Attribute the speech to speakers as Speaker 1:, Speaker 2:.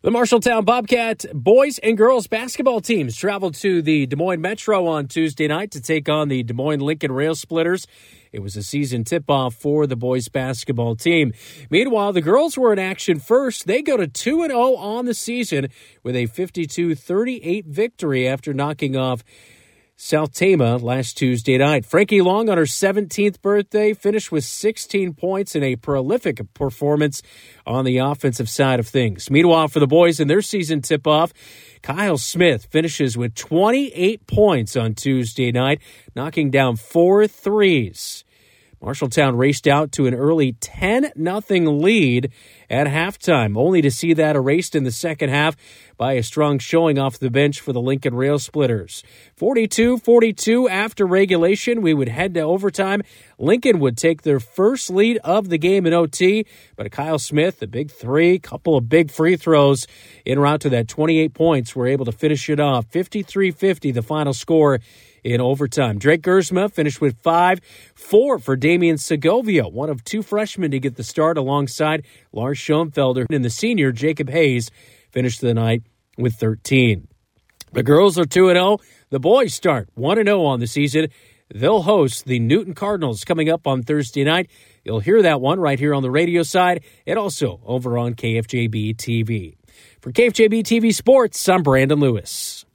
Speaker 1: The Marshalltown Bobcat boys and girls basketball teams traveled to the Des Moines Metro on Tuesday night to take on the Des Moines Lincoln Rail Splitters. It was a season tip-off for the boys basketball team. Meanwhile, the girls were in action first. They go to 2-0 on the season with a 52-38 victory after knocking off South Tama last Tuesday night. Frankie Long, on her 17th birthday, finished with 16 points in a prolific performance on the offensive side of things. Meanwhile, for the boys in their season tip-off, Kyle Smith finishes with 28 points on Tuesday night, knocking down 4 threes. Marshalltown raced out to an early 10-0 lead at halftime, only to see that erased in the second half by a strong showing off the bench for the Lincoln Rail Splitters. 42-42 after regulation. We would head to overtime. Lincoln would take their first lead of the game in OT, but Kyle Smith, a big three, couple of big free throws en route to that 28 points, were able to finish it off. 53-50, the final score in overtime. Drake Gersma finished with 5, 4 for Damian Segovia, one of 2 freshmen to get the start alongside Lars Schoenfelder, and the senior Jacob Hayes finished the night with 13. The girls are 2-0. The boys start 1-0 on the season. They'll host the Newton Cardinals coming up on Thursday night. You'll hear that one right here on the radio side and also over on KFJB TV. For KFJB TV Sports, I'm Brandon Lewis.